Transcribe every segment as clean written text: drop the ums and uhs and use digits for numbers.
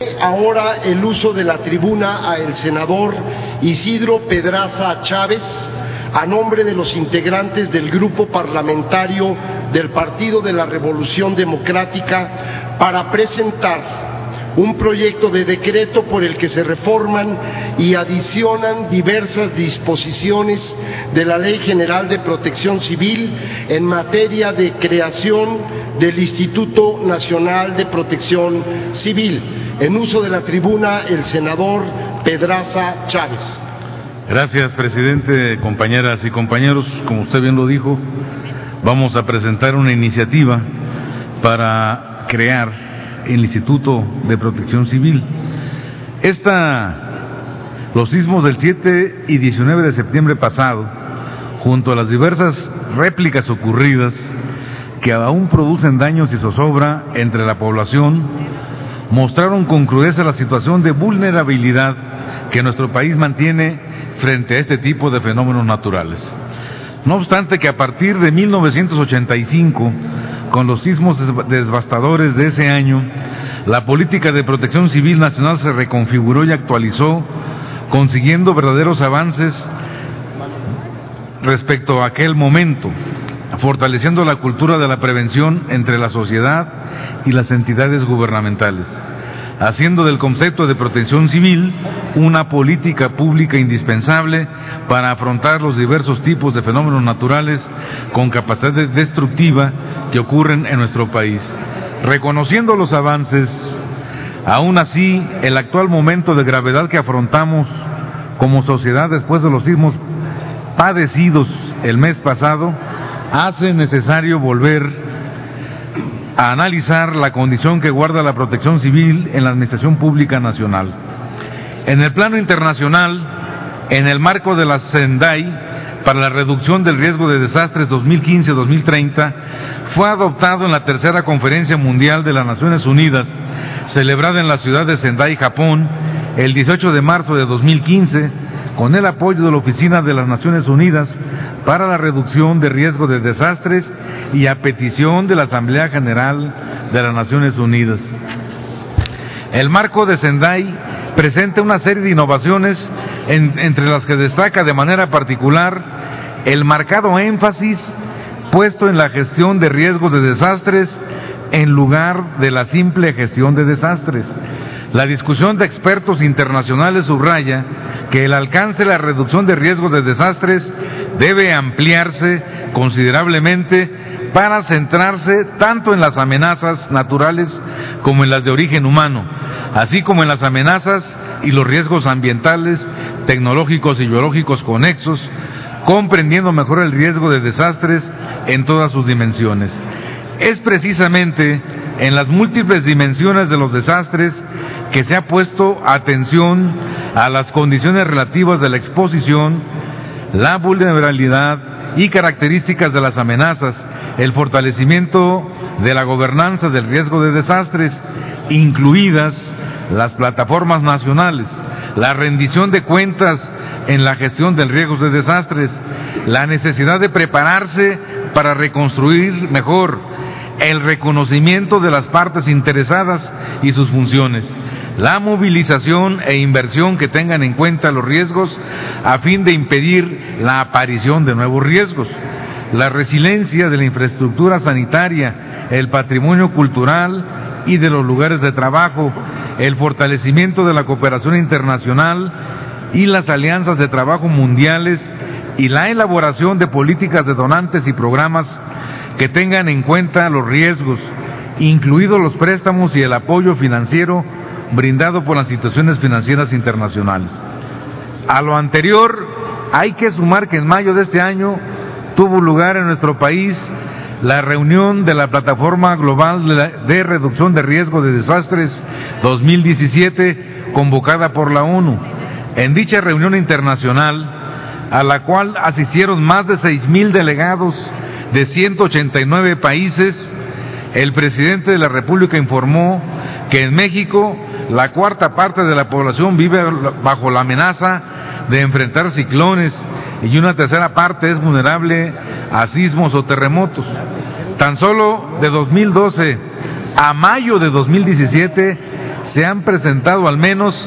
Ahora el uso de la tribuna a el senador Isidro Pedraza Chávez, a nombre de los integrantes del Grupo Parlamentario del Partido de la Revolución Democrática, para presentar un proyecto de decreto por el que se reforman y adicionan diversas disposiciones de la Ley General de Protección Civil en materia de creación del Instituto Nacional de Protección Civil. En uso de la tribuna, el senador Pedraza Chávez. Gracias, presidente, compañeras y compañeros. Como usted bien lo dijo, vamos a presentar una iniciativa para crear el Instituto de Protección Civil. Los sismos del 7 y 19 de septiembre pasado, junto a las diversas réplicas ocurridas que aún producen daños y zozobra entre la población, mostraron con crudeza la situación de vulnerabilidad que nuestro país mantiene frente a este tipo de fenómenos naturales. No obstante que a partir de 1985, con los sismos devastadores de ese año, la política de protección civil nacional se reconfiguró y actualizó, consiguiendo verdaderos avances respecto a aquel momento, fortaleciendo la cultura de la prevención entre la sociedad y las entidades gubernamentales, haciendo del concepto de protección civil una política pública indispensable para afrontar los diversos tipos de fenómenos naturales con capacidad destructiva que ocurren en nuestro país. Reconociendo los avances, aún así, el actual momento de gravedad que afrontamos como sociedad después de los sismos padecidos el mes pasado, hace necesario volver a analizar la condición que guarda la protección civil en la Administración Pública Nacional. En el plano internacional, en el marco de la Sendai para la reducción del riesgo de desastres 2015-2030, fue adoptado en la tercera Conferencia Mundial de las Naciones Unidas, celebrada en la ciudad de Sendai, Japón, el 18 de marzo de 2015, con el apoyo de la Oficina de las Naciones Unidas para la Reducción de Riesgo de Desastres y a petición de la Asamblea General de las Naciones Unidas. El marco de Sendai presenta una serie de innovaciones, entre las que destaca de manera particular el marcado énfasis puesto en la gestión de riesgos de desastres en lugar de la simple gestión de desastres. La discusión de expertos internacionales subraya que el alcance de la reducción de riesgos de desastres debe ampliarse considerablemente para centrarse tanto en las amenazas naturales como en las de origen humano, así como en las amenazas y los riesgos ambientales, tecnológicos y biológicos conexos, comprendiendo mejor el riesgo de desastres en todas sus dimensiones. Es precisamente en las múltiples dimensiones de los desastres que se ha puesto atención a las condiciones relativas de la exposición, la vulnerabilidad y características de las amenazas, el fortalecimiento de la gobernanza del riesgo de desastres, incluidas las plataformas nacionales, la rendición de cuentas en la gestión del riesgo de desastres, la necesidad de prepararse para reconstruir mejor, el reconocimiento de las partes interesadas y sus funciones, la movilización e inversión que tengan en cuenta los riesgos a fin de impedir la aparición de nuevos riesgos, la resiliencia de la infraestructura sanitaria, el patrimonio cultural y de los lugares de trabajo, el fortalecimiento de la cooperación internacional y las alianzas de trabajo mundiales y la elaboración de políticas de donantes y programas que tengan en cuenta los riesgos, incluidos los préstamos y el apoyo financiero brindado por las instituciones financieras internacionales. A lo anterior, hay que sumar que en mayo de este año tuvo lugar en nuestro país la reunión de la Plataforma Global de Reducción de Riesgo de Desastres 2017, convocada por la ONU. En dicha reunión internacional, a la cual asistieron más de 6,000 delegados de 189 países, el presidente de la República informó que en México la cuarta parte de la población vive bajo la amenaza de enfrentar ciclones y una tercera parte es vulnerable a sismos o terremotos. Tan solo de 2012 a mayo de 2017 se han presentado al menos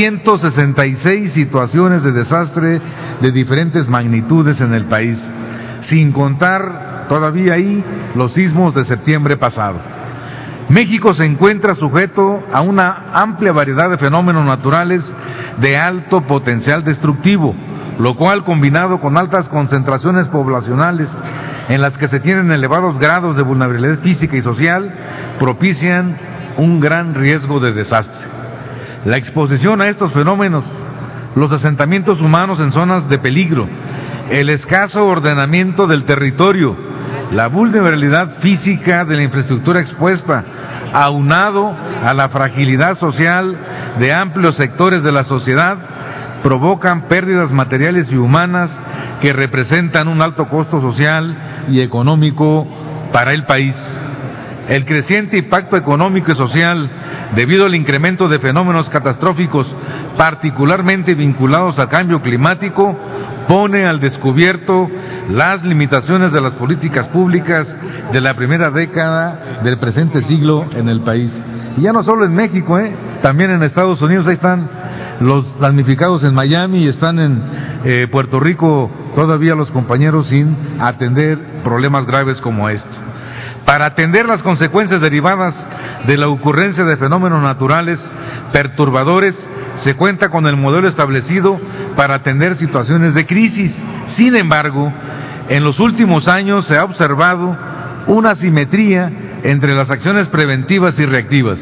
166 situaciones de desastre de diferentes magnitudes en el país, sin contar todavía ahí los sismos de septiembre pasado. México se encuentra sujeto a una amplia variedad de fenómenos naturales de alto potencial destructivo, lo cual, combinado con altas concentraciones poblacionales en las que se tienen elevados grados de vulnerabilidad física y social, propician un gran riesgo de desastre. La exposición a estos fenómenos, los asentamientos humanos en zonas de peligro, el escaso ordenamiento del territorio, la vulnerabilidad física de la infraestructura expuesta, aunado a la fragilidad social de amplios sectores de la sociedad, provocan pérdidas materiales y humanas que representan un alto costo social y económico para el país. El creciente impacto económico y social, debido al incremento de fenómenos catastróficos, particularmente vinculados al cambio climático, pone al descubierto las limitaciones de las políticas públicas de la primera década del presente siglo en el país. Y ya no solo en México, también en Estados Unidos. Ahí están los damnificados en Miami y están en Puerto Rico todavía los compañeros sin atender problemas graves como estos. Para atender las consecuencias derivadas de la ocurrencia de fenómenos naturales perturbadores, se cuenta con el modelo establecido para atender situaciones de crisis. Sin embargo, en los últimos años se ha observado una asimetría entre las acciones preventivas y reactivas,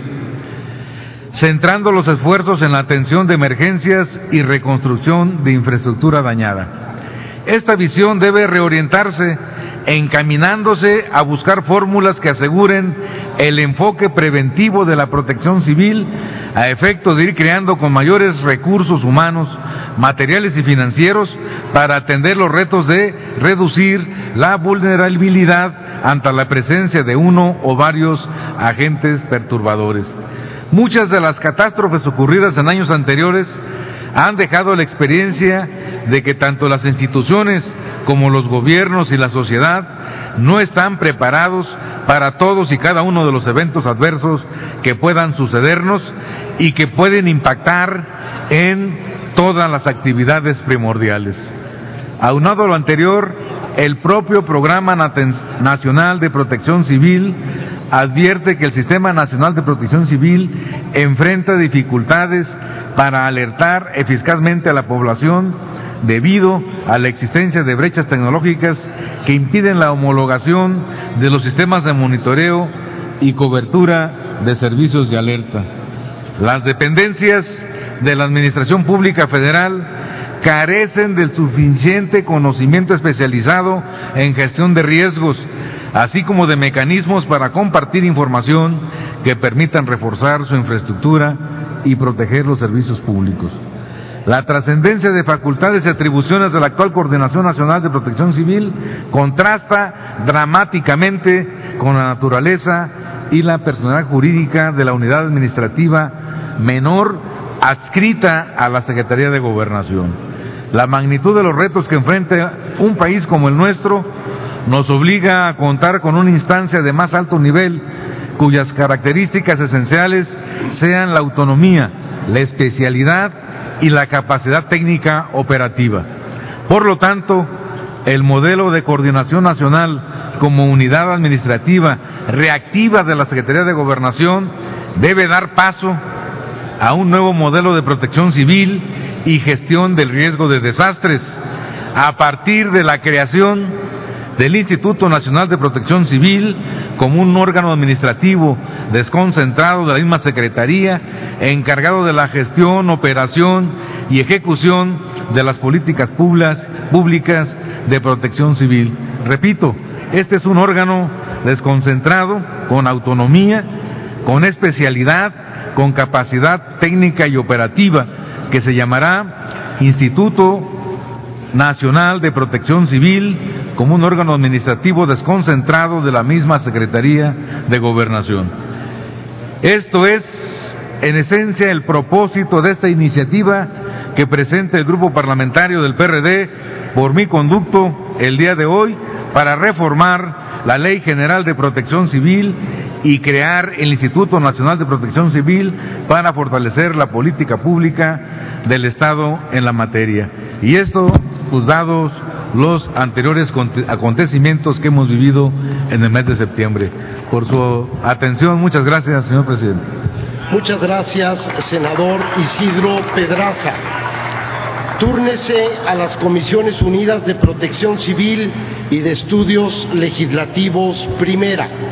centrando los esfuerzos en la atención de emergencias y reconstrucción de infraestructura dañada. Esta visión debe reorientarse encaminándose a buscar fórmulas que aseguren el enfoque preventivo de la protección civil a efecto de ir creando con mayores recursos humanos, materiales y financieros para atender los retos de reducir la vulnerabilidad ante la presencia de uno o varios agentes perturbadores. Muchas de las catástrofes ocurridas en años anteriores han dejado la experiencia de que tanto las instituciones como los gobiernos y la sociedad no están preparados para todos y cada uno de los eventos adversos que puedan sucedernos y que pueden impactar en todas las actividades primordiales. Aunado a lo anterior, el propio Programa Nacional de Protección Civil advierte que el Sistema Nacional de Protección Civil enfrenta dificultades para alertar eficazmente a la población debido a la existencia de brechas tecnológicas que impiden la homologación de los sistemas de monitoreo y cobertura de servicios de alerta. Las dependencias de la Administración Pública Federal carecen del suficiente conocimiento especializado en gestión de riesgos, así como de mecanismos para compartir información que permitan reforzar su infraestructura y proteger los servicios públicos. La trascendencia de facultades y atribuciones de la actual Coordinación Nacional de Protección Civil contrasta dramáticamente con la naturaleza y la personalidad jurídica de la unidad administrativa menor adscrita a la Secretaría de Gobernación. La magnitud de los retos que enfrenta un país como el nuestro nos obliga a contar con una instancia de más alto nivel, cuyas características esenciales sean la autonomía, la especialidad y la capacidad técnica operativa. Por lo tanto, el modelo de coordinación nacional como unidad administrativa reactiva de la Secretaría de Gobernación debe dar paso a un nuevo modelo de protección civil y gestión del riesgo de desastres, a partir de la creación del Instituto Nacional de Protección Civil como un órgano administrativo desconcentrado de la misma Secretaría, encargado de la gestión, operación y ejecución de las políticas públicas de protección civil. Repito, este es un órgano desconcentrado, con autonomía, con especialidad, con capacidad técnica y operativa, que se llamará Instituto Nacional de Protección Civil, como un órgano administrativo desconcentrado de la misma Secretaría de Gobernación. Esto es, en esencia, el propósito de esta iniciativa que presenta el Grupo Parlamentario del PRD por mi conducto el día de hoy para reformar la Ley General de Protección Civil y crear el Instituto Nacional de Protección Civil para fortalecer la política pública del Estado en la materia. Y esto, pues dados los anteriores acontecimientos que hemos vivido en el mes de septiembre. Por su atención, muchas gracias, señor presidente. Muchas gracias, senador Isidro Pedraza. Túrnese a las Comisiones Unidas de Protección Civil y de Estudios Legislativos Primera.